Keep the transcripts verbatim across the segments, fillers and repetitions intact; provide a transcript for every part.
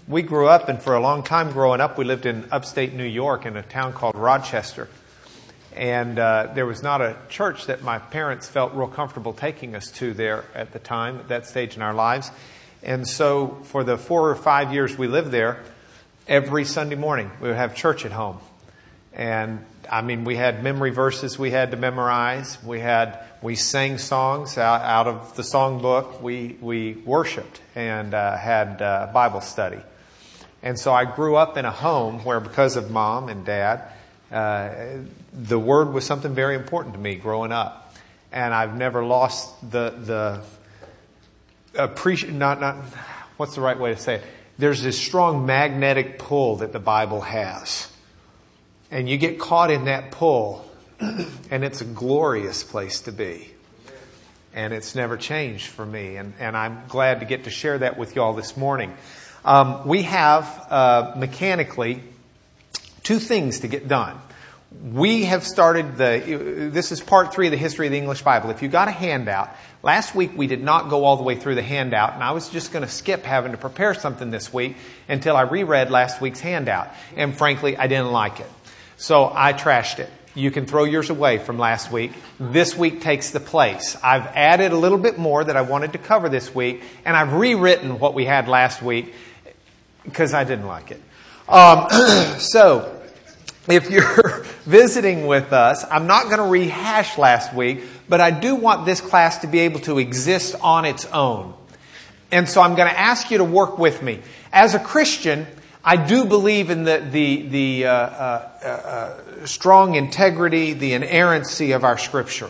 we grew up, and for a long time growing up, we lived in upstate New York in a town called Rochester. And uh, there was not a church that my parents felt real comfortable taking us to there at the time, at that stage in our lives. And so for the four or five years we lived there, every Sunday morning we would have church at home. And I mean, we had memory verses we had to memorize. We had we sang songs out, out of the songbook. We we worshipped and uh, had uh, Bible study. And so I grew up in a home where, because of Mom and Dad, uh, the Word was something very important to me growing up. And I've never lost the the appreciate not not what's the right way to say it? There's this strong magnetic pull that the Bible has. And you get caught in that pull, and it's a glorious place to be. And it's never changed for me. And, and I'm glad to get to share that with you all this morning. Um, we have, uh, mechanically, two things to get done. We have started the, this is part three of the history of the English Bible. If you got a handout, last week we did not go all the way through the handout, and I was just going to skip having to prepare something this week until I reread last week's handout. And frankly, I didn't like it. So I trashed it. You can throw yours away from last week. This week takes the place. I've added a little bit more that I wanted to cover this week, and I've rewritten what we had last week because I didn't like it. Um, so if you're visiting with us, I'm not going to rehash last week, but I do want this class to be able to exist on its own. And so I'm going to ask you to work with me. As a Christian, I do believe in the the the uh, uh, uh, strong integrity, the inerrancy of our Scripture,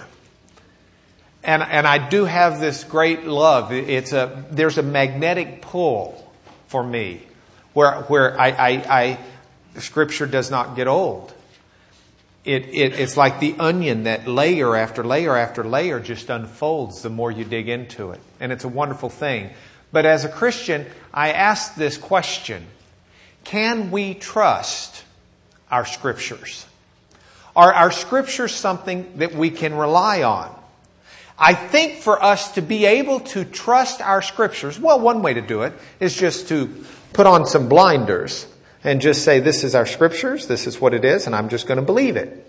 and and I do have this great love. It's a there's a magnetic pull for me, where where I, I, I Scripture does not get old. It it it's like the onion that layer after layer after layer just unfolds the more you dig into it, and it's a wonderful thing. But as a Christian, I ask this question. Can we trust our Scriptures? Are our Scriptures something that we can rely on? I think for us to be able to trust our Scriptures, well, one way to do it is just to put on some blinders and just say, this is our Scriptures, this is what it is, and I'm just going to believe it.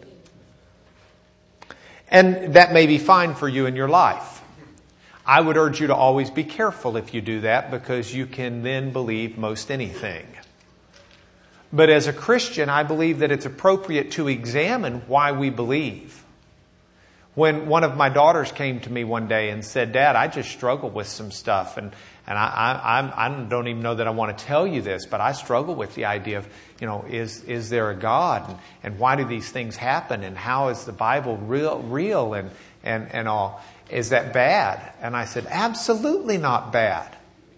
And that may be fine for you in your life. I would urge you to always be careful if you do that, because you can then believe most anything. But as a Christian, I believe that it's appropriate to examine why we believe. When one of my daughters came to me one day and said, Dad, I just struggle with some stuff. And, and I, I, I don't even know that I want to tell you this, but I struggle with the idea of, you know, is, is there a God? And, and why do these things happen? And how is the Bible real, real and, and, and all? Is that bad? And I said, absolutely not bad.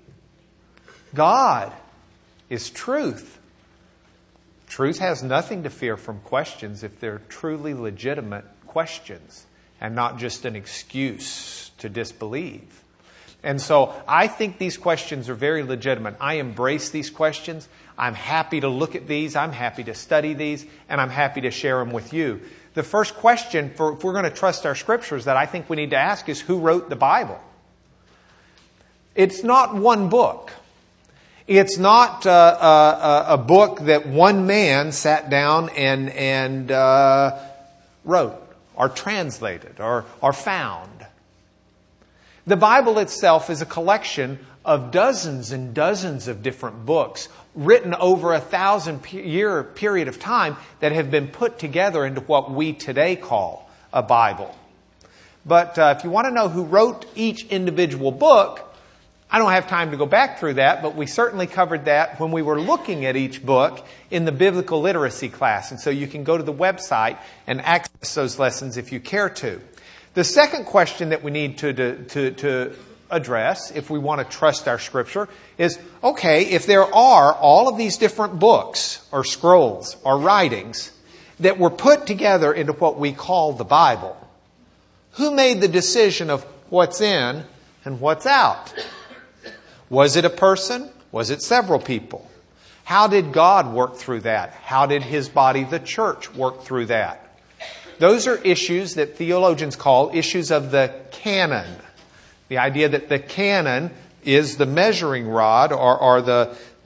God is truth. Truth has nothing to fear from questions if they're truly legitimate questions and not just an excuse to disbelieve. And so I think these questions are very legitimate. I embrace these questions. I'm happy to look at these. I'm happy to study these. And I'm happy to share them with you. The first question, for if we're going to trust our Scriptures, that I think we need to ask is, who wrote the Bible? It's not one book. It's not uh, uh, a book that one man sat down and and uh, wrote or translated or, or found. The Bible itself is a collection of dozens and dozens of different books written over a thousand year period of time that have been put together into what we today call a Bible. But uh, if you want to know who wrote each individual book, I don't have time to go back through that, but we certainly covered that when we were looking at each book in the biblical literacy class. And so you can go to the website and access those lessons if you care to. The second question that we need to, to, to address, if we want to trust our Scripture, is, okay, if there are all of these different books or scrolls or writings that were put together into what we call the Bible, who made the decision of what's in and what's out? Was it a person? Was it several people? How did God work through that? How did His body, the church, work through that? Those are issues that theologians call issues of the canon. The idea that the canon is the measuring rod or, or the,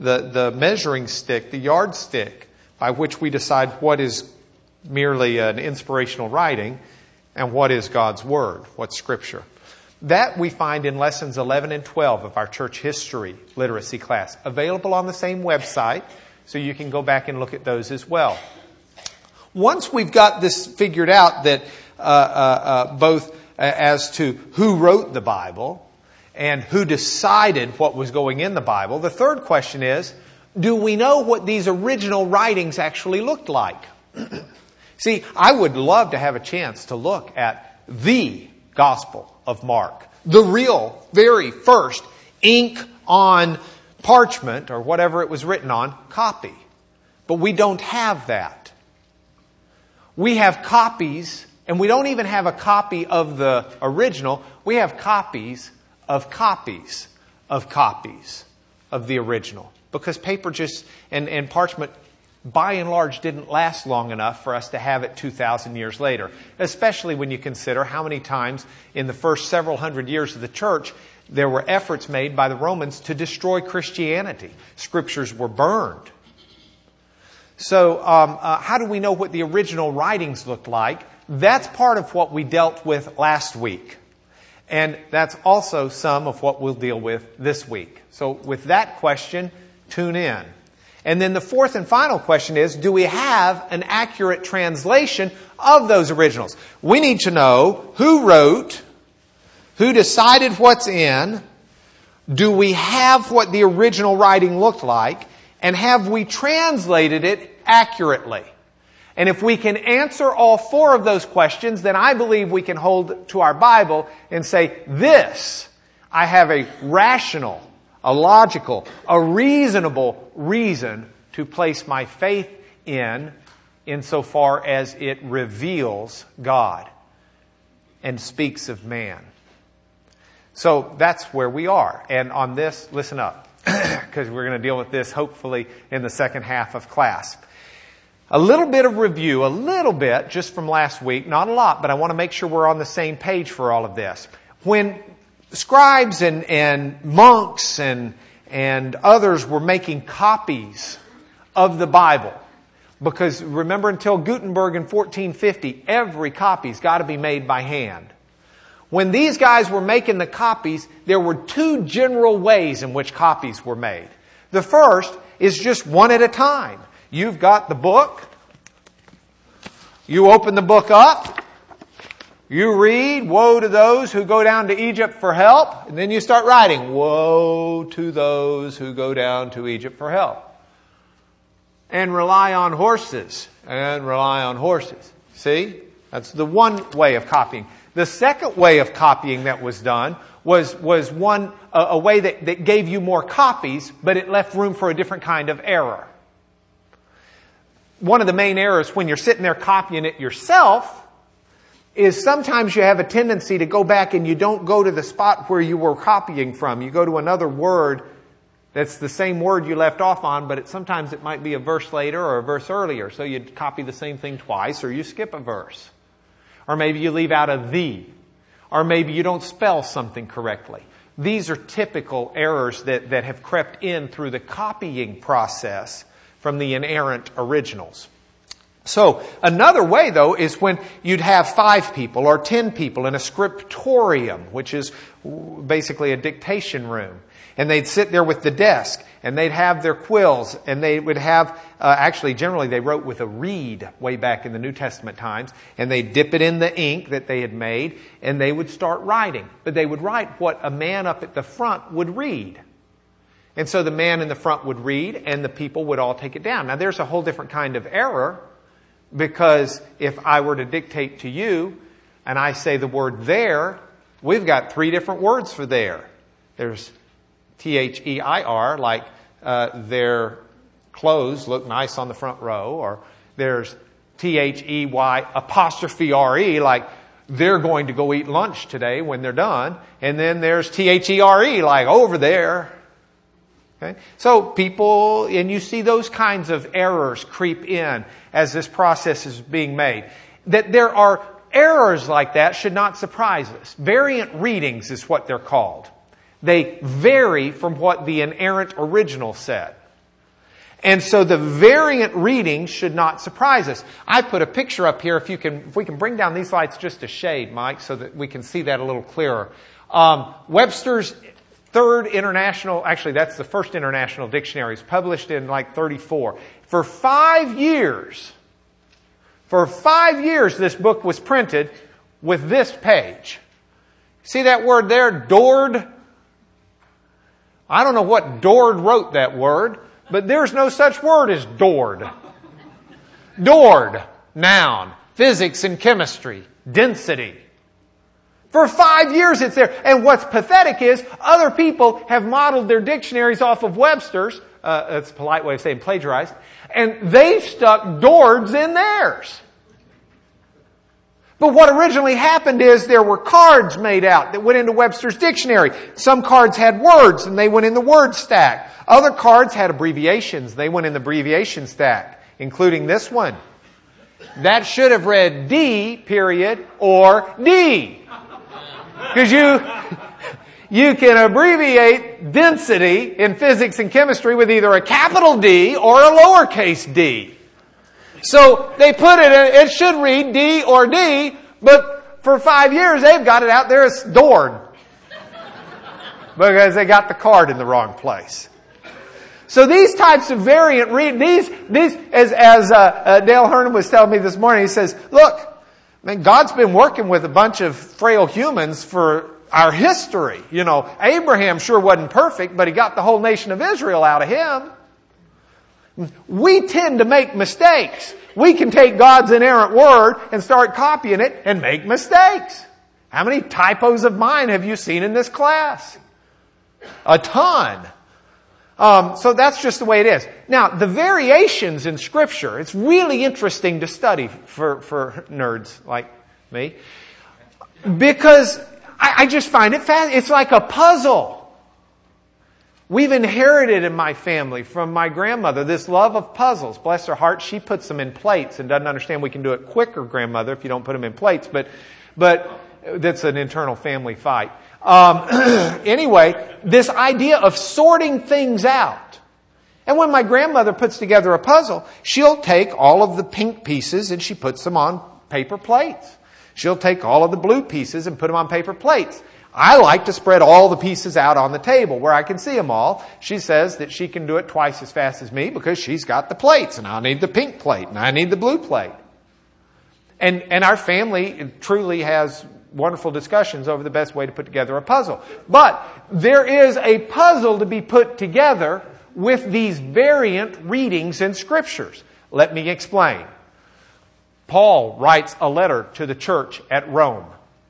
the, the measuring stick, the yardstick, by which we decide what is merely an inspirational writing and what is God's Word, what's Scripture. That we find in lessons eleven and twelve of our church history literacy class, available on the same website, so you can go back and look at those as well. Once we've got this figured out, that uh, uh, uh, both as to who wrote the Bible and who decided what was going in the Bible, the third question is, do we know what these original writings actually looked like? See, I would love to have a chance to look at the Gospel of Mark, the real, very first ink on parchment or whatever it was written on copy. But we don't have that. We have copies, and we don't even have a copy of the original. We have copies of copies of copies of the original. Because paper just, and, and parchment by and large didn't last long enough for us to have it two thousand years later. Especially when you consider how many times in the first several hundred years of the church there were efforts made by the Romans to destroy Christianity. Scriptures were burned. So um, uh, how do we know what the original writings looked like? That's part of what we dealt with last week. And that's also some of what we'll deal with this week. So with that question, tune in. And then the fourth and final question is, do we have an accurate translation of those originals? We need to know who wrote, who decided what's in, do we have what the original writing looked like, and have we translated it accurately? And if we can answer all four of those questions, then I believe we can hold to our Bible and say, this, I have a rational, a logical, a reasonable reason to place my faith in, insofar as it reveals God and speaks of man. So that's where we are. And on this, listen up, because we're going to deal with this hopefully in the second half of class. A little bit of review, a little bit just from last week, not a lot, but I want to make sure we're on the same page for all of this. When scribes and, and monks and, and others were making copies of the Bible, because remember, until Gutenberg in fourteen fifty, every copy's got to be made by hand. When these guys were making the copies, there were two general ways in which copies were made. The first is just one at a time. You've got the book. You open the book up. You read, woe to those who go down to Egypt for help. And then you start writing, woe to those who go down to Egypt for help. And rely on horses. And rely on horses. See? That's the one way of copying. The second way of copying that was done was, was one, a, a way that, that gave you more copies, but it left room for a different kind of error. One of the main errors when you're sitting there copying it yourself is sometimes you have a tendency to go back and you don't go to the spot where you were copying from. You go to another word that's the same word you left off on, but it, sometimes it might be a verse later or a verse earlier. So you copy the same thing twice, or you skip a verse. Or maybe you leave out a the. Or maybe you don't spell something correctly. These are typical errors that, that have crept in through the copying process from the inerrant originals. So another way, though, is when you'd have five people or ten people in a scriptorium, which is basically a dictation room. And they'd sit there with the desk, and they'd have their quills, and they would have, uh, actually, generally they wrote with a reed way back in the New Testament times, and they'd dip it in the ink that they had made, and they would start writing. But they would write what a man up at the front would read. And so the man in the front would read, and the people would all take it down. Now, there's a whole different kind of error, because if I were to dictate to you, and I say the word there, we've got three different words for there. There's T H E I R, like uh, their clothes look nice on the front row. Or there's T H E Y apostrophe R E, like they're going to go eat lunch today when they're done. And then there's T H E R E, like over there. Okay? So people, and you see those kinds of errors creep in as this process is being made. That there are errors like that should not surprise us. Variant readings is what they're called. They vary from what the inerrant original said. And so the variant reading should not surprise us. I put a picture up here. If you can, if we can bring down these lights just a shade, Mike, so that we can see that a little clearer. Um, Webster's third international, actually that's the first international dictionary. It's published in like thirty-four. For five years, for five years this book was printed with this page. See that word there, Dord? I don't know what Dord wrote that word, but there's no such word as Dord. Dord, noun, physics and chemistry, density. For five years it's there. And what's pathetic is other people have modeled their dictionaries off of Webster's. Uh, that's a polite way of saying plagiarized. And they've stuck Dords in theirs. But what originally happened is there were cards made out that went into Webster's dictionary. Some cards had words and they went in the word stack. Other cards had abbreviations. They went in the abbreviation stack, including this one. That should have read D, period, or D. Because you, you can abbreviate density in physics and chemistry with either a capital D or a lowercase d. So they put it in, it should read D or D, but for five years they've got it out there as Dord. Because they got the card in the wrong place. So these types of variant read, these, these, as, as uh, uh, Dale Hernan was telling me this morning, he says, look, man, God's been working with a bunch of frail humans for our history. You know, Abraham sure wasn't perfect, but he got the whole nation of Israel out of him. We tend to make mistakes. We can take God's inerrant word and start copying it and make mistakes. How many typos of mine have you seen in this class? A ton. Um, so that's just the way it is. Now, the variations in Scripture, it's really interesting to study for, for nerds like me. Because I, I just find it fascinating. It's like a puzzle. We've inherited in my family from my grandmother this love of puzzles. Bless her heart, she puts them in plates and doesn't understand we can do it quicker, grandmother, if you don't put them in plates. But, but that's an internal family fight. Um, anyway, this idea of sorting things out. And when my grandmother puts together a puzzle, she'll take all of the pink pieces and she puts them on paper plates. She'll take all of the blue pieces and put them on paper plates. I like to spread all the pieces out on the table where I can see them all. She says that she can do it twice as fast as me because she's got the plates and I'll need the pink plate and I need the blue plate. And, and our family truly has wonderful discussions over the best way to put together a puzzle. But there is a puzzle to be put together with these variant readings in Scriptures. Let me explain. Paul writes a letter to the church at Rome.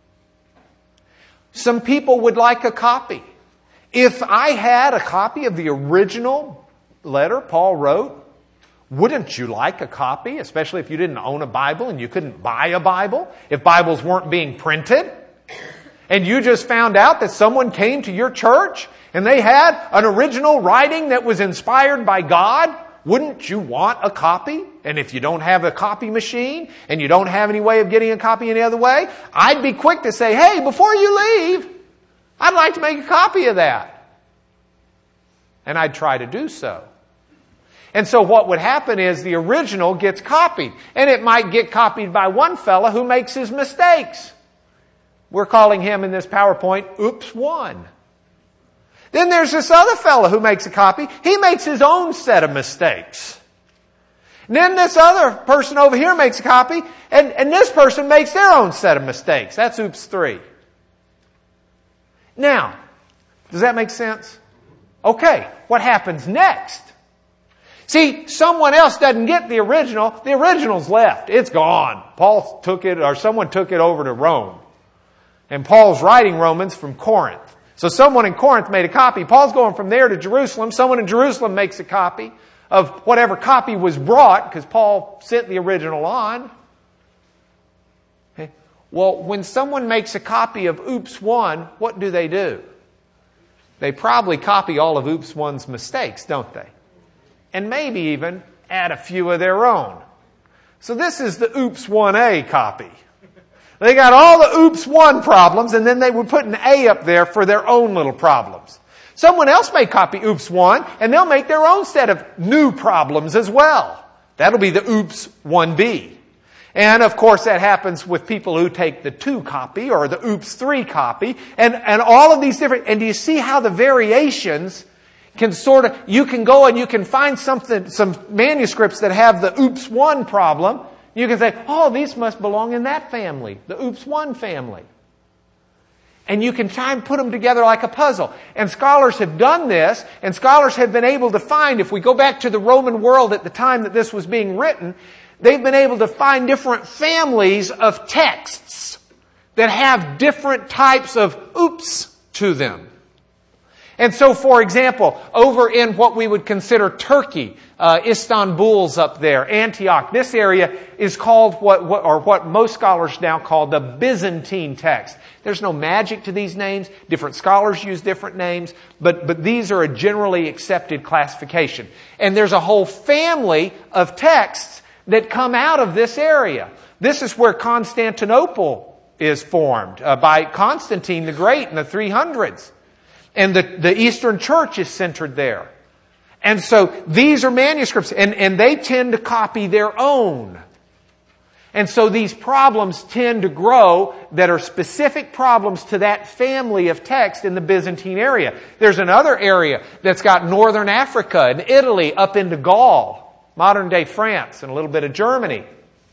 Some people would like a copy. If I had a copy of the original letter Paul wrote, wouldn't you like a copy, especially if you didn't own a Bible and you couldn't buy a Bible? If Bibles weren't being printed? And you just found out that someone came to your church and they had an original writing that was inspired by God? Wouldn't you want a copy? And if you don't have a copy machine and you don't have any way of getting a copy any other way, I'd be quick to say, hey, before you leave, I'd like to make a copy of that. And I'd try to do so. And so what would happen is the original gets copied. And it might get copied by one fella who makes his mistakes. We're calling him in this PowerPoint, Oops One. Then there's this other fella who makes a copy. He makes his own set of mistakes. And then this other person over here makes a copy. And, and this person makes their own set of mistakes. That's Oops Three. Now, does that make sense? Okay, what happens next? See, someone else doesn't get the original. The original's left. It's gone. Paul took it, or someone took it over to Rome. And Paul's writing Romans from Corinth. So someone in Corinth made a copy. Paul's going from there to Jerusalem. Someone in Jerusalem makes a copy of whatever copy was brought, because Paul sent the original on. Okay. Well, when someone makes a copy of Oops One, what do they do? They probably copy all of Oops One's mistakes, don't they? And maybe even add a few of their own. So this is the Oops One A copy. They got all the Oops One problems, and then they would put an A up there for their own little problems. Someone else may copy oops one, and they'll make their own set of new problems as well. That'll be the oops one B. And of course that happens with people who take the two copy or the oops three copy, and, and all of these different, and do you see how the variations can sort of, you can go and you can find something, some manuscripts that have the oops one problem. You can say, oh, these must belong in that family, the oops one family. And you can try and put them together like a puzzle. And scholars have done this, and scholars have been able to find, if we go back to the Roman world at the time that this was being written, they've been able to find different families of texts that have different types of oops to them. And so, for example, over in what we would consider Turkey, uh, Istanbul's up there, Antioch, this area is called what, what, or what most scholars now call the Byzantine text. There's no magic to these names. Different scholars use different names, but, but these are a generally accepted classification. And there's a whole family of texts that come out of this area. This is where Constantinople is formed uh, by Constantine the Great in the three hundreds. And the, the Eastern Church is centered there. And so these are manuscripts, and, and they tend to copy their own. And so these problems tend to grow that are specific problems to that family of text in the Byzantine area. There's another area that's got northern Africa and Italy up into Gaul, modern day France, and a little bit of Germany.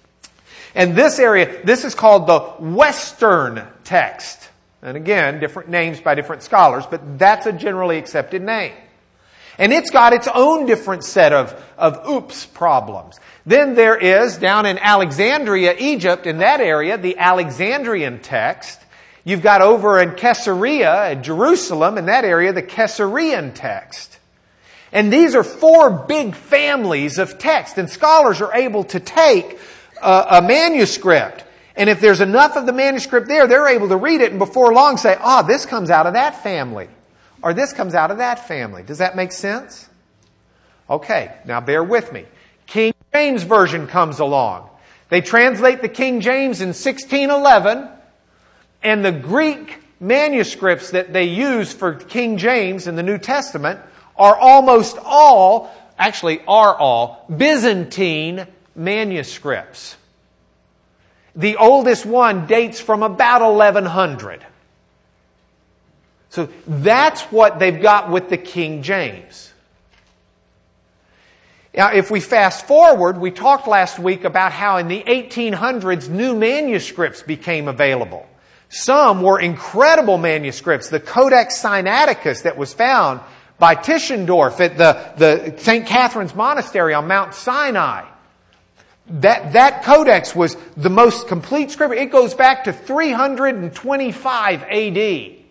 And this area, this is called the Western text. And again, different names by different scholars, but that's a generally accepted name. And it's got its own different set of, of oops problems. Then there is, down in Alexandria, Egypt, in that area, the Alexandrian text. You've got over in Caesarea, in Jerusalem, in that area, the Caesarean text. And these are four big families of text. And scholars are able to take a, a manuscript, and if there's enough of the manuscript there, they're able to read it and before long say, ah, oh, this comes out of that family. Or this comes out of that family. Does that make sense? Okay, now bear with me. King James Version comes along. They translate the King James in sixteen eleven, and the Greek manuscripts that they use for King James in the New Testament are almost all, actually are all, Byzantine manuscripts. The oldest one dates from about eleven hundred. So that's what they've got with the King James. Now, if we fast forward, we talked last week about how in the eighteen hundreds new manuscripts became available. Some were incredible manuscripts. The Codex Sinaiticus that was found by Tischendorf at the, the Saint Catherine's Monastery on Mount Sinai. That, that codex was the most complete scripture. It goes back to three hundred twenty-five A D.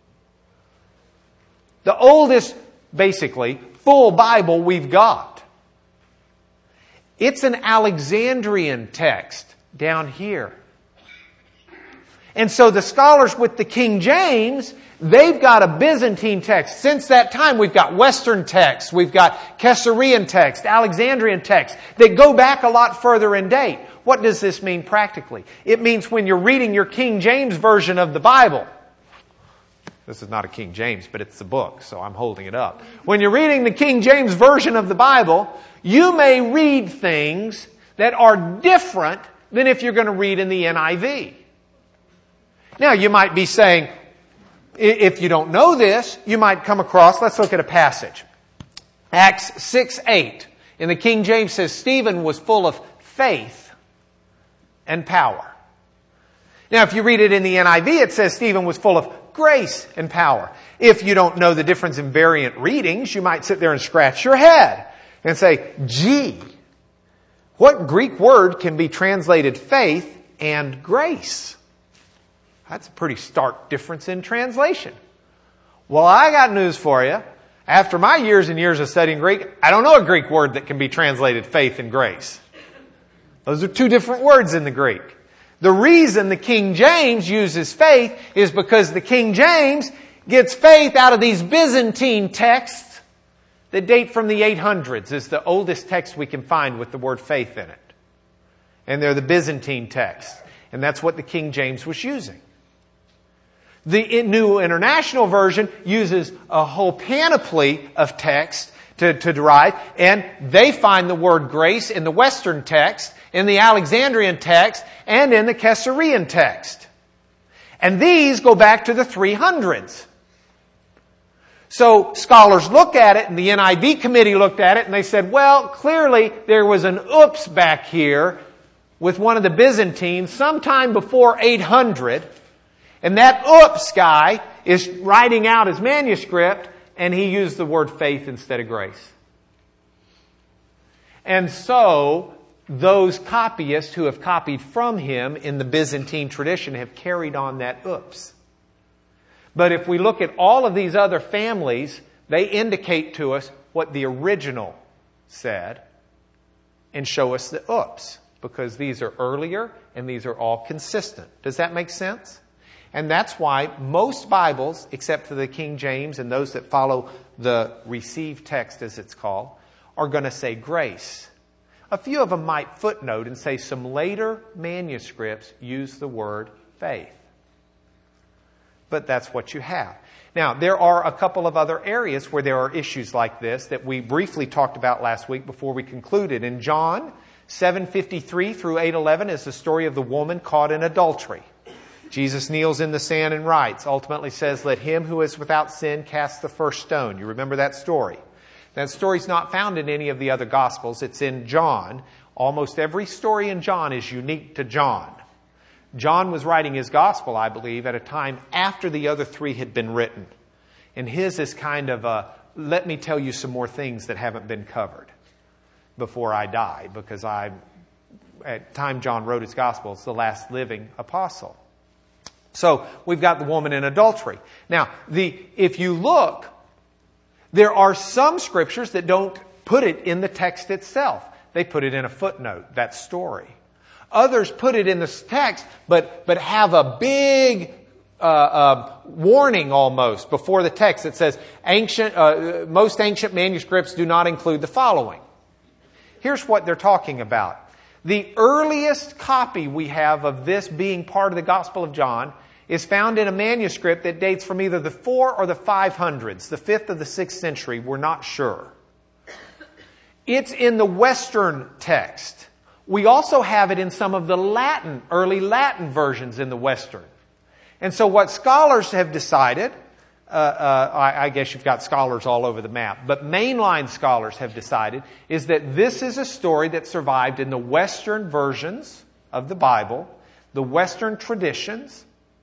The oldest, basically, full Bible we've got. It's an Alexandrian text down here. And so the scholars with the King James, they've got a Byzantine text. Since that time, we've got Western texts, we've got Caesarean text, Alexandrian texts that go back a lot further in date. What does this mean practically? It means when you're reading your King James version of the Bible, this is not a King James, but it's the book, so I'm holding it up. When you're reading the King James version of the Bible, you may read things that are different than if you're going to read in the N I V. Now, you might be saying, if you don't know this, you might come across, let's look at a passage. Acts six eight. In the King James says, Stephen was full of faith and power. Now, if you read it in the N I V, it says Stephen was full of grace and power. If you don't know the difference in variant readings, you might sit there and scratch your head and say, gee, what Greek word can be translated faith and grace? That's a pretty stark difference in translation. Well, I got news for you. After my years and years of studying Greek, I don't know a Greek word that can be translated faith and grace. Those are two different words in the Greek. The reason the King James uses faith is because the King James gets faith out of these Byzantine texts that date from the eight hundreds. It's the oldest text we can find with the word faith in it. And they're the Byzantine texts. And that's what the King James was using. The New International Version uses a whole panoply of text to, to derive, and they find the word grace in the Western text, in the Alexandrian text, and in the Caesarean text. And these go back to the three hundreds. So scholars look at it, and the N I V committee looked at it, and they said, well, clearly there was an oops back here with one of the Byzantines sometime before eight hundred, and that oops guy is writing out his manuscript, and he used the word faith instead of grace. And so those copyists who have copied from him in the Byzantine tradition have carried on that oops. But if we look at all of these other families, they indicate to us what the original said and show us the oops, because these are earlier and these are all consistent. Does that make sense? And that's why most Bibles, except for the King James and those that follow the received text as it's called, are going to say grace. A few of them might footnote and say some later manuscripts use the word faith. But that's what you have. Now, there are a couple of other areas where there are issues like this that we briefly talked about last week before we concluded. In John seven fifty-three through eight eleven is the story of the woman caught in adultery. Jesus kneels in the sand and writes, ultimately says, let him who is without sin cast the first stone. You remember that story? That story's not found in any of the other Gospels. It's in John. Almost every story in John is unique to John. John was writing his Gospel, I believe, at a time after the other three had been written. And his is kind of a, let me tell you some more things that haven't been covered before I die, because I, at the time John wrote his Gospel, it's the last living apostle. So we've got the woman in adultery. Now, the if you look, there are some scriptures that don't put it in the text itself. They put it in a footnote, that story. Others put it in the text, but but have a big uh, uh, warning almost before the text that says, ancient uh, most ancient manuscripts do not include the following. Here's what they're talking about. The earliest copy we have of this being part of the Gospel of John is found in a manuscript that dates from either the four or the five hundreds, the fifth or the sixth century. We're not sure. It's in the Western text. We also have it in some of the Latin, early Latin versions in the Western. And so what scholars have decided, uh, uh, I, I guess you've got scholars all over the map, but mainline scholars have decided is that this is a story that survived in the Western versions of the Bible, the Western traditions,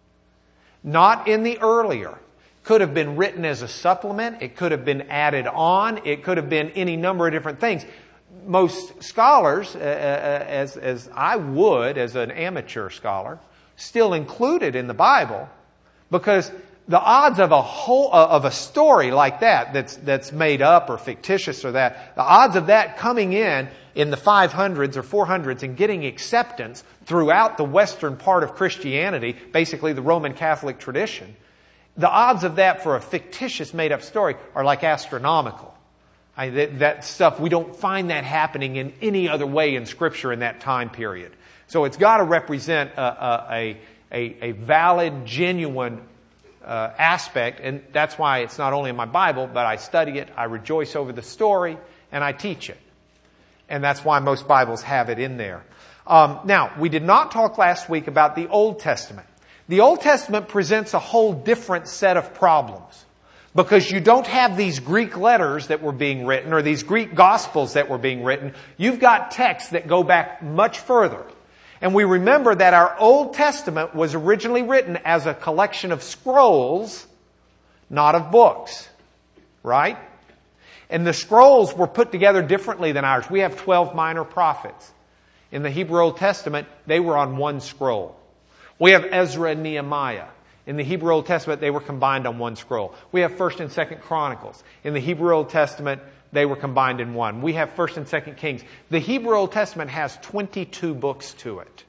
not in the earlier. Could have been written as a supplement. It could have been added on. It could have been any number of different things. Most scholars, uh, as, as I would as an amateur scholar, still include it in the Bible, because the odds of a whole of a story like that that's that's made up or fictitious or that, the odds of that coming in in the five hundreds or four hundreds and getting acceptance throughout the western part of Christianity, basically the Roman Catholic tradition, the odds of that for a fictitious made up story are like astronomical. I, that, that stuff, we don't find that happening in any other way in Scripture in that time period. So it's got to represent a, a, a, a valid, genuine uh, aspect, and that's why it's not only in my Bible, but I study it, I rejoice over the story, and I teach it. And that's why most Bibles have it in there. Um, now, we did not talk last week about the Old Testament. The Old Testament presents a whole different set of problems, because you don't have these Greek letters that were being written or these Greek Gospels that were being written. You've got texts that go back much further. And we remember that our Old Testament was originally written as a collection of scrolls, not of books. Right? And the scrolls were put together differently than ours. We have twelve minor prophets. In the Hebrew Old Testament, they were on one scroll. We have Ezra and Nehemiah. In the Hebrew Old Testament, they were combined on one scroll. We have First and Second Chronicles. In the Hebrew Old Testament, they were combined in one. We have First and Second Kings. The Hebrew Old Testament has twenty-two books to it,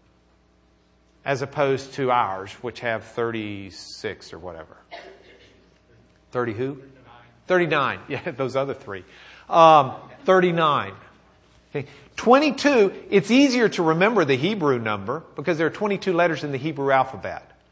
as opposed to ours, which have thirty-six or whatever. thirty who? thirty-nine. Yeah, those other three. Um, thirty-nine. Okay. twenty-two, it's easier to remember the Hebrew number because there are twenty-two letters in the Hebrew alphabet.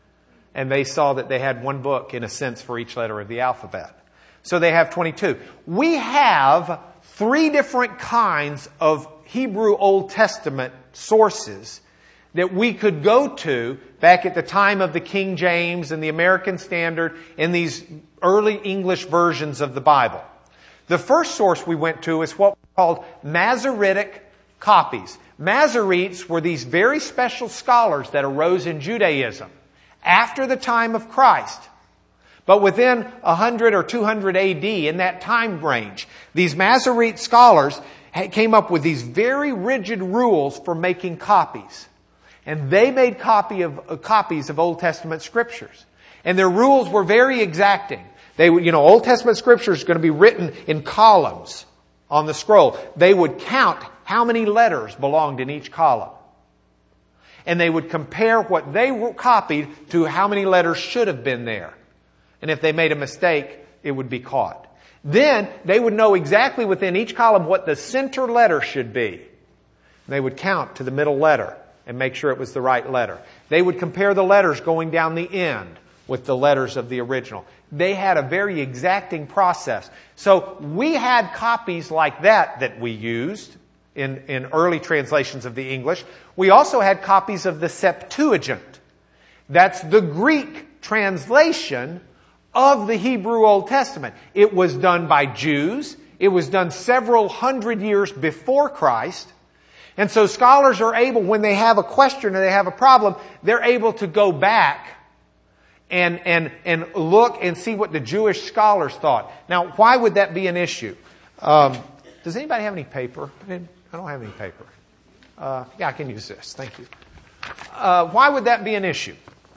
And they saw that they had one book, in a sense, for each letter of the alphabet. So they have twenty-two. We have three different kinds of Hebrew Old Testament sources that we could go to back at the time of the King James and the American Standard and these early English versions of the Bible. The first source we went to is what we called Masoretic copies. Masoretes were these very special scholars that arose in Judaism after the time of Christ. But within one hundred or two hundred A D, in that time range, these Masorete scholars came up with these very rigid rules for making copies. And they made copy of, uh, copies of Old Testament scriptures. And their rules were very exacting. They, you know, Old Testament scripture is going to be written in columns on the scroll. They would count how many letters belonged in each column. And they would compare what they copied to how many letters should have been there. And if they made a mistake, it would be caught. Then they would know exactly within each column what the center letter should be. They would count to the middle letter and make sure it was the right letter. They would compare the letters going down the end with the letters of the original. They had a very exacting process. So we had copies like that that we used in, in early translations of the English. We also had copies of the Septuagint. That's the Greek translation of the Hebrew Old Testament. It was done by Jews. It was done several hundred years before Christ. And so scholars are able, when they have a question or they have a problem, they're able to go back and, and, and look and see what the Jewish scholars thought. Now, why would that be an issue? Um, does anybody have any paper? I don't have any paper. Uh, yeah, I can use this. Thank you. Uh, why would that be an issue?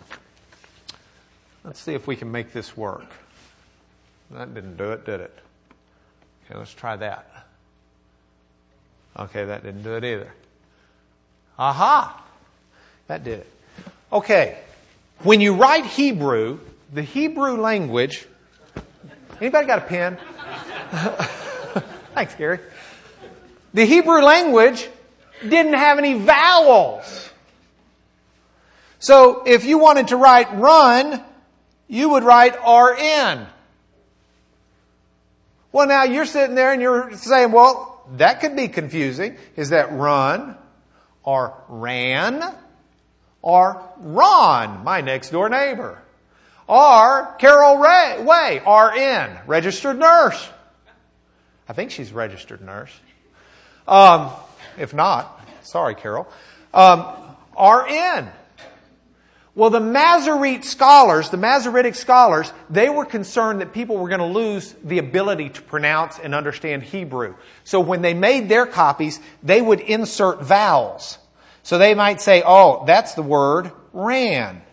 Let's see if we can make this work. That didn't do it, did it? Okay, let's try that. Okay, that didn't do it either. Aha! That did it. Okay. When you write Hebrew, the Hebrew language... Anybody got a pen? Thanks, Gary. The Hebrew language didn't have any vowels. So if you wanted to write run, you would write R N. Well, now you're sitting there and you're saying, well, that could be confusing. Is that run or ran or Ron, my next door neighbor? Or Carol Ray, Way, R N, registered nurse. I think she's a registered nurse. Um, if not, sorry, Carol. Um, R N. Well, the Masorete scholars, the Masoretic scholars, they were concerned that people were going to lose the ability to pronounce and understand Hebrew. So when they made their copies, they would insert vowels. So they might say, oh, that's the word ran.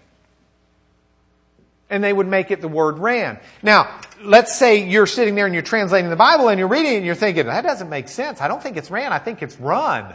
And they would make it the word ran. Now, let's say you're sitting there and you're translating the Bible and you're reading it and you're thinking, that doesn't make sense. I don't think it's ran. I think it's run.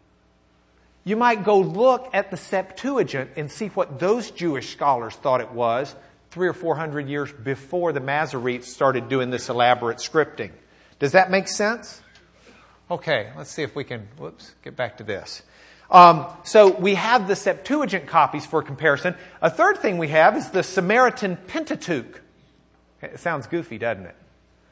You might go look at the Septuagint and see what those Jewish scholars thought it was three or four hundred years before the Masoretes started doing this elaborate scripting. Does that make sense? Okay, let's see if we can, whoops, get back to this. Um, so we have the Septuagint copies for comparison. A third thing we have is the Samaritan Pentateuch. It sounds goofy, doesn't it?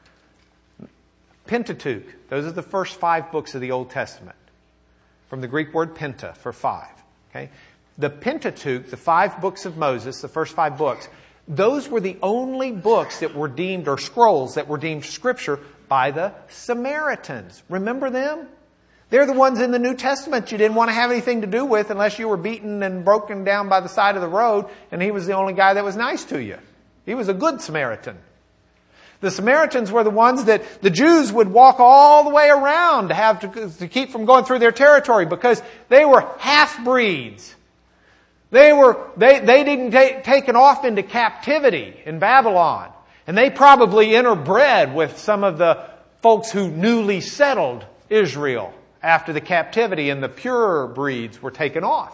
Pentateuch. Those are the first five books of the Old Testament. From the Greek word penta, for five. Okay? The Pentateuch, the five books of Moses, the first five books, those were the only books that were deemed, or scrolls that were deemed scripture by the Samaritans. Remember them? They're the ones in the New Testament you didn't want to have anything to do with unless you were beaten and broken down by the side of the road, and he was the only guy that was nice to you. He was a good Samaritan. The Samaritans were the ones that the Jews would walk all the way around to have to, to keep from going through their territory because they were half-breeds. They were, they, they didn't take, taken off into captivity in Babylon. And they probably interbred with some of the folks who newly settled Israel after the captivity, and the purer breeds were taken off.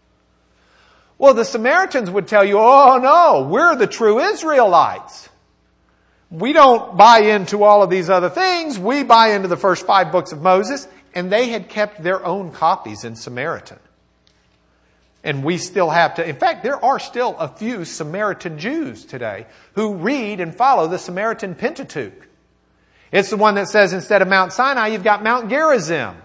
Well, the Samaritans would tell you, oh no, we're the true Israelites. We don't buy into all of these other things. We buy into the first five books of Moses. And they had kept their own copies in Samaritan. And we still have to, in fact, there are still a few Samaritan Jews today who read and follow the Samaritan Pentateuch. It's the one that says instead of Mount Sinai, you've got Mount Gerizim.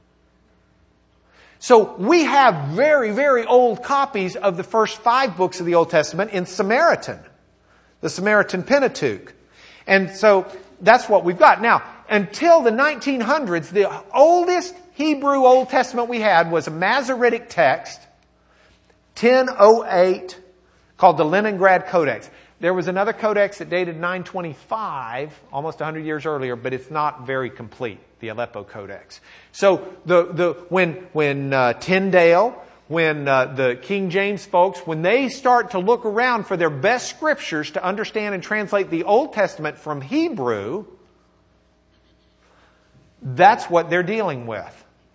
So we have very, very old copies of the first five books of the Old Testament in Samaritan, the Samaritan Pentateuch. And so that's what we've got. Now, until the nineteen hundreds, the oldest Hebrew Old Testament we had was a Masoretic text, ten oh eight, called the Leningrad Codex. There was another codex that dated nine twenty-five, almost one hundred years earlier, but it's not very complete, the Aleppo Codex. So the the when when uh, Tyndale, when uh, the King James folks, when they start to look around for their best scriptures to understand and translate the Old Testament from Hebrew, that's what they're dealing with.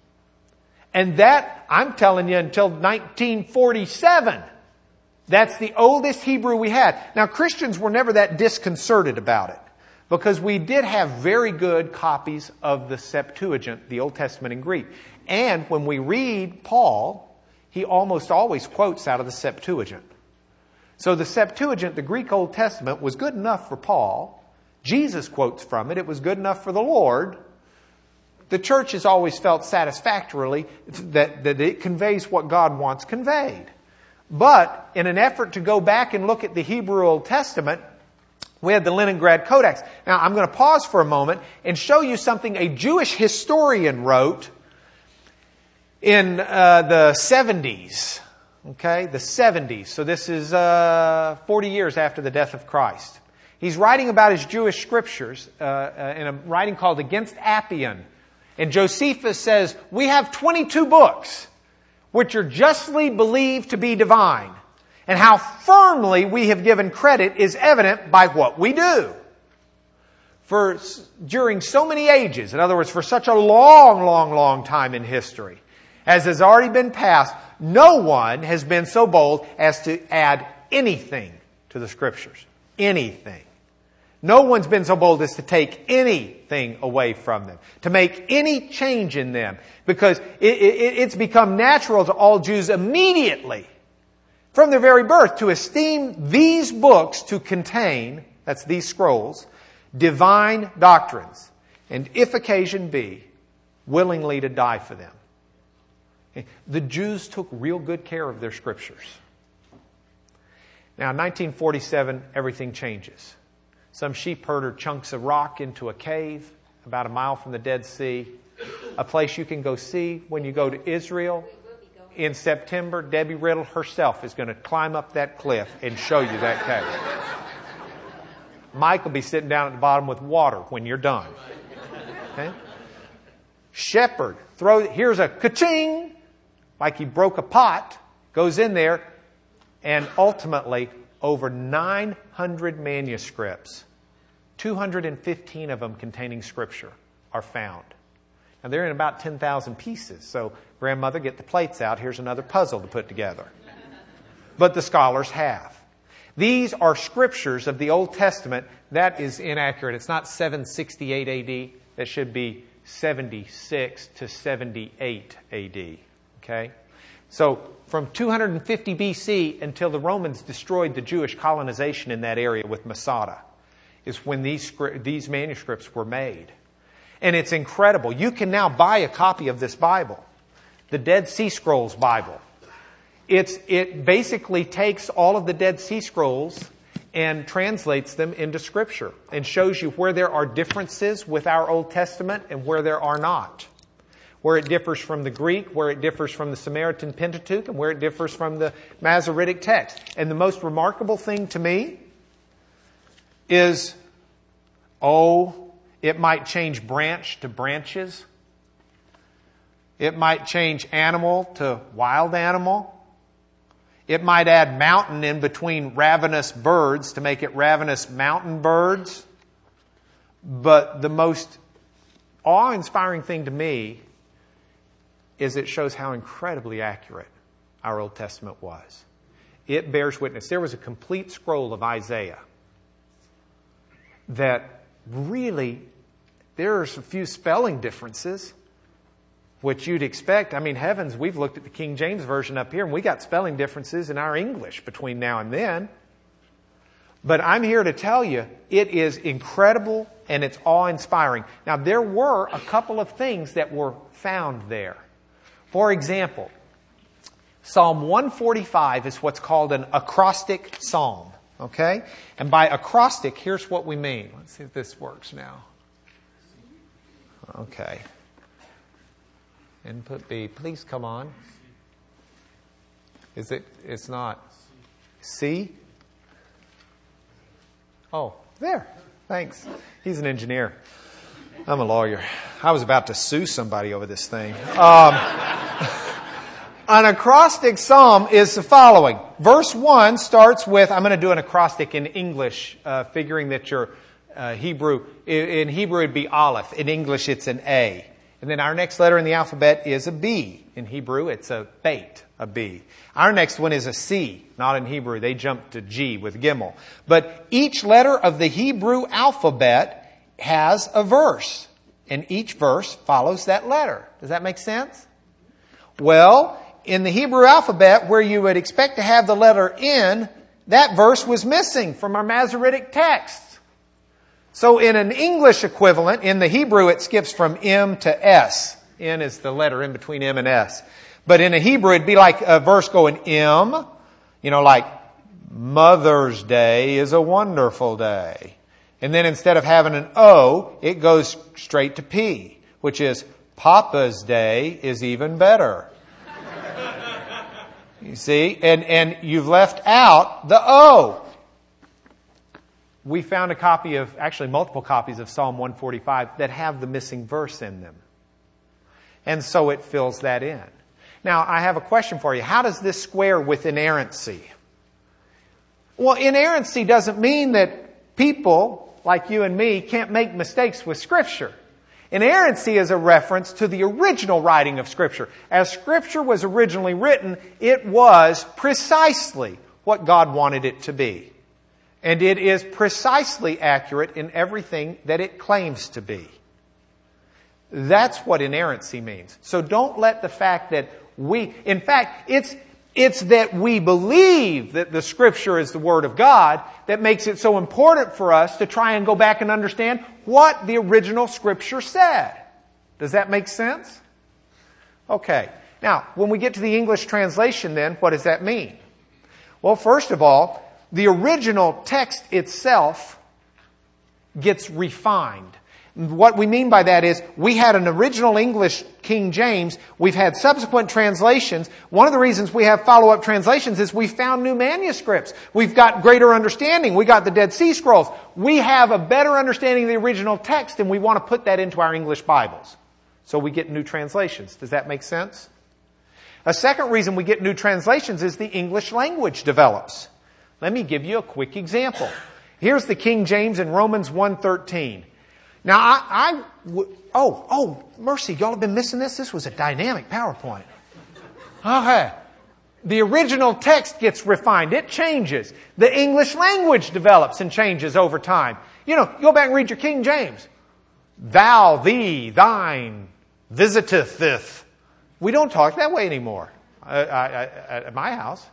And that, I'm telling you, until nineteen forty-seven, that's the oldest Hebrew we had. Now, Christians were never that disconcerted about it, because we did have very good copies of the Septuagint, the Old Testament in Greek. And when we read Paul, he almost always quotes out of the Septuagint. So the Septuagint, the Greek Old Testament, was good enough for Paul. Jesus quotes from it. It was good enough for the Lord. The church has always felt satisfactorily that, that it conveys what God wants conveyed. But in an effort to go back and look at the Hebrew Old Testament, we had the Leningrad Codex. Now, I'm going to pause for a moment and show you something a Jewish historian wrote in uh, the seventies. Okay, the seventies. So this is uh, forty years after the death of Christ. He's writing about his Jewish scriptures uh, uh, in a writing called Against Appian. And Josephus says, we have twenty-two books which are justly believed to be divine. And how firmly we have given credit is evident by what we do. For during so many ages, in other words, for such a long, long, long time in history, as has already been passed, no one has been so bold as to add anything to the Scriptures. Anything. No one's been so bold as to take anything away from them, to make any change in them, because it, it, it's become natural to all Jews immediately, from their very birth, to esteem these books to contain, that's these scrolls, divine doctrines, and if occasion be, willingly to die for them. The Jews took real good care of their scriptures. Now, in nineteen forty-seven, everything changes. Some sheep herder chunks a rock into a cave about a mile from the Dead Sea, a place you can go see when you go to Israel. In September, Debbie Riddle herself is going to climb up that cliff and show you that cave. Mike will be sitting down at the bottom with water when you're done. Okay? Shepherd, throw, here's a ka-ching, like he broke a pot, goes in there, and ultimately, over nine hundred manuscripts, two hundred fifteen of them containing Scripture, are found. Now, they're in about ten thousand pieces, so grandmother, get the plates out. Here's another puzzle to put together. But the scholars have. These are scriptures of the Old Testament. That is inaccurate. It's not seven sixty-eight A D. That should be seventy-six to seventy-eight A D. Okay? So, from two hundred fifty B C until the Romans destroyed the Jewish colonization in that area with Masada, is when these, these manuscripts were made. And it's incredible. You can now buy a copy of this Bible, the Dead Sea Scrolls Bible. It's, it basically takes all of the Dead Sea Scrolls and translates them into Scripture and shows you where there are differences with our Old Testament and where there are not. Where it differs from the Greek, where it differs from the Samaritan Pentateuch, and where it differs from the Masoretic text. And the most remarkable thing to me is, oh, it might change branch to branches. It might change animal to wild animal. It might add mountain in between ravenous birds to make it ravenous mountain birds. But the most awe-inspiring thing to me is it shows how incredibly accurate our Old Testament was. It bears witness. There was a complete scroll of Isaiah that really, there's a few spelling differences. which you'd expect. I mean, heavens, we've looked at the King James Version up here, and we got spelling differences in our English between now and then. But I'm here to tell you, it is incredible and it's awe-inspiring. Now, there were a couple of things that were found there. For example, Psalm one forty-five is what's called an acrostic psalm. Okay? And by acrostic, here's what we mean. Let's see if this works now. Okay. Input B. Please come on. Is it? It's not. C? Oh, there. Thanks. He's an engineer. I'm a lawyer. I was about to sue somebody over this thing. Um, an acrostic psalm is the following. Verse one starts with, I'm going to do an acrostic in English, uh, figuring that your uh, Hebrew, in Hebrew it'd be Aleph. In English it's an A. And then our next letter in the alphabet is a B. In Hebrew it's a Beit, a B. Our next one is a C. Not in Hebrew. They jump to G with Gimel. But each letter of the Hebrew alphabet has a verse. And each verse follows that letter. Does that make sense? Well, in the Hebrew alphabet, where you would expect to have the letter N, that verse was missing from our Masoretic text. So in an English equivalent, in the Hebrew it skips from M to S. N is the letter in between M and S. But in a Hebrew it'd be like a verse going M, you know, like Mother's Day is a wonderful day. And then instead of having an O, it goes straight to P, which is Papa's Day is even better. You see? And, and you've left out the O. We found a copy of, actually multiple copies of Psalm one forty-five that have the missing verse in them. And so it fills that in. Now, I have a question for you. How does this square with inerrancy? Well, inerrancy doesn't mean that people like you and me can't make mistakes with Scripture. Inerrancy is a reference to the original writing of Scripture. As Scripture was originally written, it was precisely what God wanted it to be. And it is precisely accurate in everything that it claims to be. That's what inerrancy means. So don't let the fact that we, in fact, it's, it's that we believe that the Scripture is the Word of God that makes it so important for us to try and go back and understand what the original Scripture said. Does that make sense? Okay. Now, when we get to the English translation then, what does that mean? Well, first of all, the original text itself gets refined. What we mean by that is we had an original English King James. We've had subsequent translations. One of the reasons we have follow-up translations is we found new manuscripts. We've got greater understanding. We got the Dead Sea Scrolls. We have a better understanding of the original text, and we want to put that into our English Bibles. So we get new translations. Does that make sense? A second reason we get new translations is the English language develops. Let me give you a quick example. Here's the King James in Romans one thirteen. Now, I, I w- oh, oh, mercy, y'all have been missing this? This was a dynamic PowerPoint. Okay. The original text gets refined. It changes. The English language develops and changes over time. You know, go back and read your King James. Thou, thee, thine, visiteth. We don't talk that way anymore uh, I, I, at my house.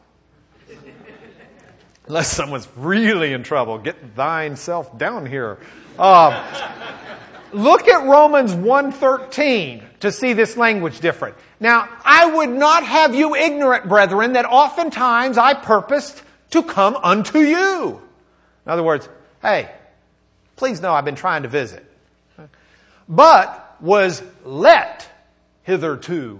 Unless someone's really in trouble. Get thine self down here. Um, look at Romans one thirteen to see this language different. Now, I would not have you ignorant, brethren, that oftentimes I purposed to come unto you. In other words, hey, please know I've been trying to visit. But was let hitherto.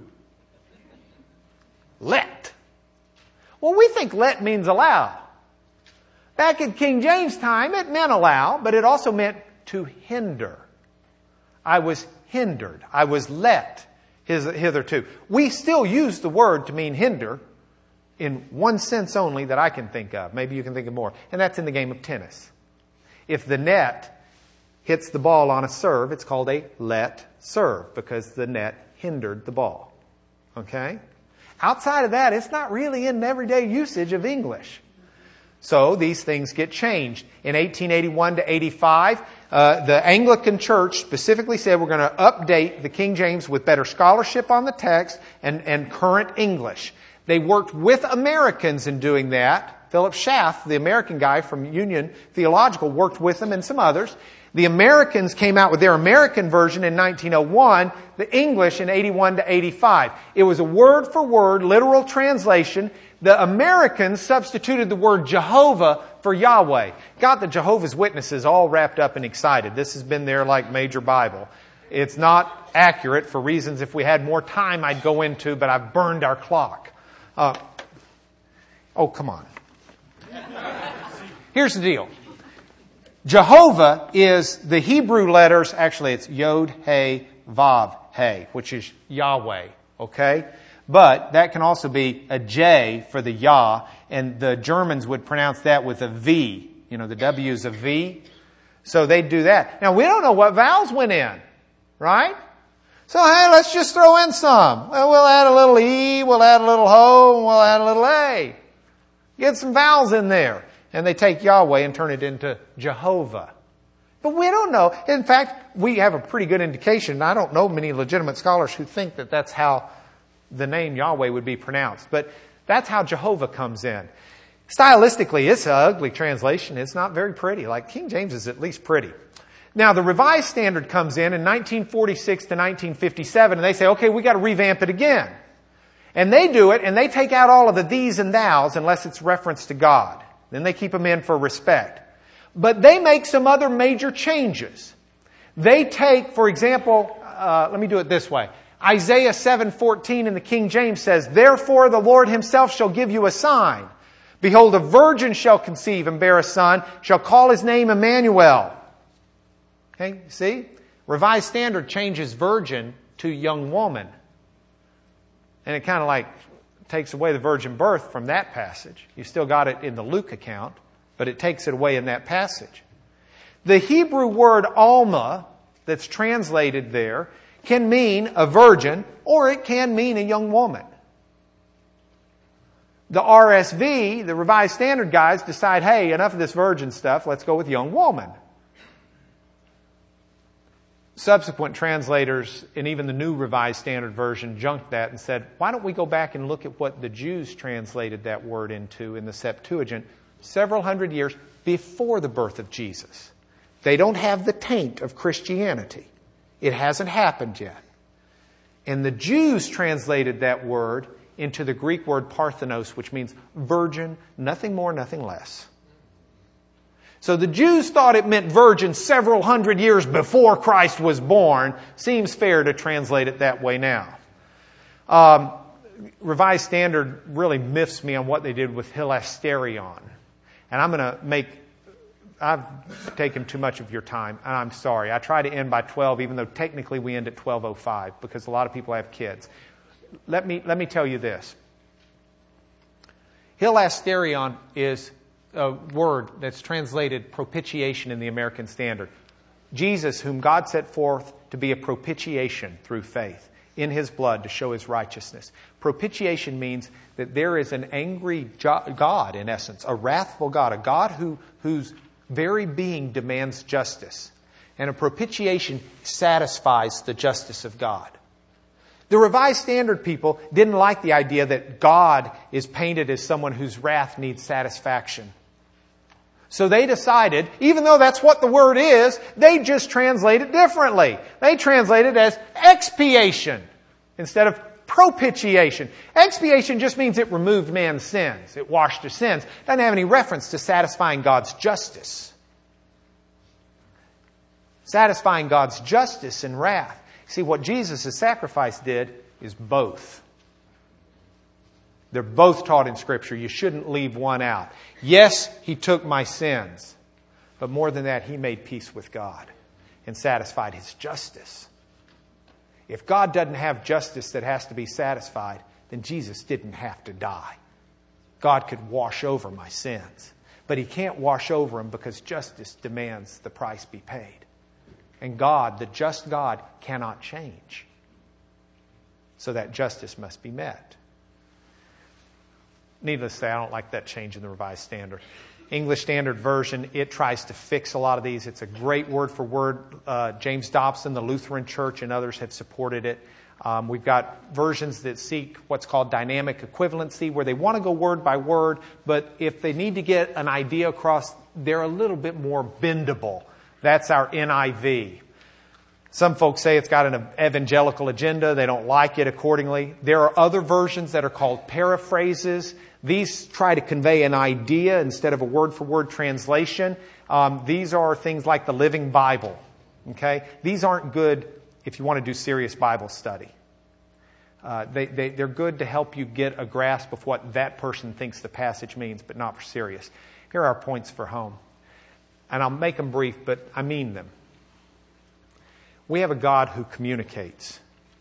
Let. Well, we think let means allow. Back in King James' time, it meant allow, but it also meant to hinder. I was hindered. I was let hitherto. We still use the word to mean hinder in one sense only that I can think of. Maybe you can think of more. And that's in the game of tennis. If the net hits the ball on a serve, it's called a let serve because the net hindered the ball. Okay? Outside of that, it's not really in everyday usage of English. So these things get changed. In eighteen eighty-one to eighty-five, Uh, the Anglican Church specifically said we're going to update the King James with better scholarship on the text and, and current English. They worked with Americans in doing that. Philip Schaff, the American guy from Union Theological, worked with them and some others. The Americans came out with their American version in nineteen oh one, the English in eighty-one to eighty-five. It was a word for word, literal translation. The Americans substituted the word Jehovah for Yahweh. Got the Jehovah's Witnesses all wrapped up and excited. This has been their like major Bible. It's not accurate for reasons if we had more time I'd go into, but I've burned our clock. Uh, oh, come on. Here's the deal. Jehovah is the Hebrew letters, actually it's Yod, He, Vav, He, which is Yahweh, okay? But that can also be a J for the Yah, and the Germans would pronounce that with a V. You know, the W is a V. So they'd do that. Now, we don't know what vowels went in, right? So, hey, let's just throw in some. Well, we'll add a little E, we'll add a little Ho, and we'll add a little A. Get some vowels in there. And they take Yahweh and turn it into Jehovah. But we don't know. In fact, we have a pretty good indication. I don't know many legitimate scholars who think that that's how the name Yahweh would be pronounced. But that's how Jehovah comes in. Stylistically, it's an ugly translation. It's not very pretty. Like King James is at least pretty. Now, the Revised Standard comes in in nineteen forty-six to nineteen fifty-seven, and they say, okay, we got to revamp it again. And they do it, and they take out all of the these and thous unless it's reference to God. Then they keep them in for respect. But they make some other major changes. They take, for example, uh, let me do it this way. Isaiah seven fourteen in the King James says, therefore the Lord himself shall give you a sign. Behold, a virgin shall conceive and bear a son, shall call his name Emmanuel. Okay, see? Revised Standard changes virgin to young woman. And it kind of like takes away the virgin birth from that passage. You still got it in the Luke account, but it takes it away in that passage. The Hebrew word Alma that's translated there can mean a virgin or it can mean a young woman. The R S V, the Revised Standard guys, decide, hey, enough of this virgin stuff, let's go with young woman. Subsequent translators, and even the New Revised Standard Version, junked that and said, why don't we go back and look at what the Jews translated that word into in the Septuagint several hundred years before the birth of Jesus. They don't have the taint of Christianity. It hasn't happened yet. And the Jews translated that word into the Greek word parthenos, which means virgin, nothing more, nothing less. So the Jews thought it meant virgin several hundred years before Christ was born. Seems fair to translate it that way now. Um, Revised Standard really miffs me on what they did with hilasterion. And I'm going to make... I've taken too much of your time, and I'm sorry. I try to end by twelve, even though technically we end at twelve oh five, because a lot of people have kids. Let me, let me tell you this. Hilasterion is a word that's translated propitiation in the American Standard. Jesus, whom God set forth to be a propitiation through faith in his blood to show his righteousness. Propitiation means that there is an angry God, in essence, a wrathful God, a God who whose very being demands justice. And a propitiation satisfies the justice of God. The Revised Standard people didn't like the idea that God is painted as someone whose wrath needs satisfaction. So they decided, even though that's what the word is, they just translate it differently. They translate it as expiation instead of propitiation. Expiation just means it removed man's sins. It washed his sins. Doesn't have any reference to satisfying God's justice. Satisfying God's justice and wrath. See, what Jesus' sacrifice did is both. They're both taught in Scripture. You shouldn't leave one out. Yes, he took my sins. But more than that, he made peace with God and satisfied his justice. If God doesn't have justice that has to be satisfied, then Jesus didn't have to die. God could wash over my sins. But he can't wash over them because justice demands the price be paid. And God, the just God, cannot change. So that justice must be met. Needless to say, I don't like that change in the Revised Standard. English Standard Version. It tries to fix a lot of these. It's a great word for word. Uh, James Dobson, the Lutheran Church, and others have supported it. Um, we've got versions that seek what's called dynamic equivalency, where they want to go word by word, but if they need to get an idea across, they're a little bit more bendable. That's our N I V. Some folks say it's got an evangelical agenda. They don't like it accordingly. There are other versions that are called paraphrases. These try to convey an idea instead of a word-for-word translation. Um, these are things like the Living Bible. Okay, these aren't good if you want to do serious Bible study. Uh, they, they, they're good to help you get a grasp of what that person thinks the passage means, but not for serious. Here are our points for home. And I'll make them brief, but I mean them. We have a God who communicates.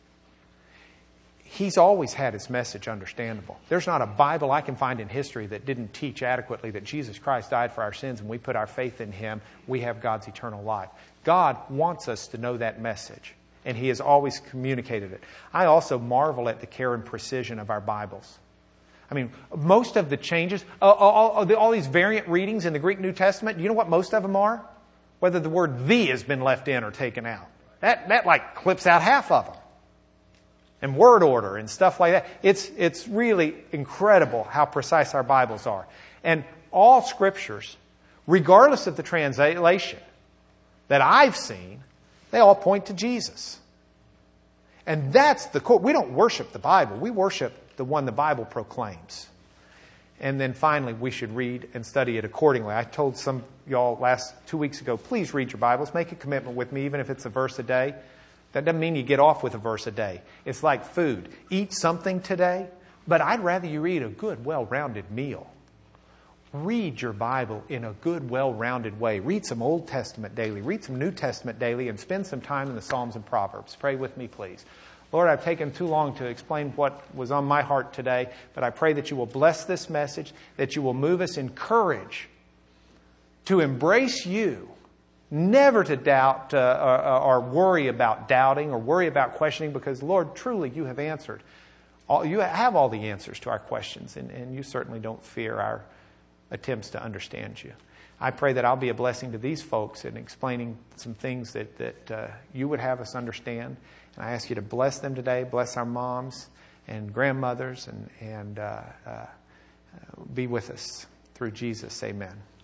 He's always had His message understandable. There's not a Bible I can find in history that didn't teach adequately that Jesus Christ died for our sins and we put our faith in Him, we have God's eternal life. God wants us to know that message, and He has always communicated it. I also marvel at the care and precision of our Bibles. I mean, most of the changes, all, all, all these variant readings in the Greek New Testament, you know what most of them are? Whether the word "the" has been left in or taken out. That, that like clips out half of them. And word order and stuff like that. It's, it's really incredible how precise our Bibles are. And all scriptures, regardless of the translation that I've seen, they all point to Jesus. And that's the core. We don't worship the Bible. We worship the one the Bible proclaims. And then finally, we should read and study it accordingly. I told some of y'all last two weeks ago, please read your Bibles. Make a commitment with me, even if it's a verse a day. That doesn't mean you get off with a verse a day. It's like food. Eat something today, but I'd rather you eat a good, well-rounded meal. Read your Bible in a good, well-rounded way. Read some Old Testament daily. Read some New Testament daily, and spend some time in the Psalms and Proverbs. Pray with me, please. Lord, I've taken too long to explain what was on my heart today, but I pray that you will bless this message, that you will move us in courage to embrace you, never to doubt uh, or, or worry about doubting or worry about questioning, because, Lord, truly you have answered. All, you have all the answers to our questions, and, and you certainly don't fear our attempts to understand you. I pray that I'll be a blessing to these folks in explaining some things that, that uh, you would have us understand. And I ask you to bless them today, bless our moms and grandmothers, and, and uh, uh, be with us through Jesus. Amen.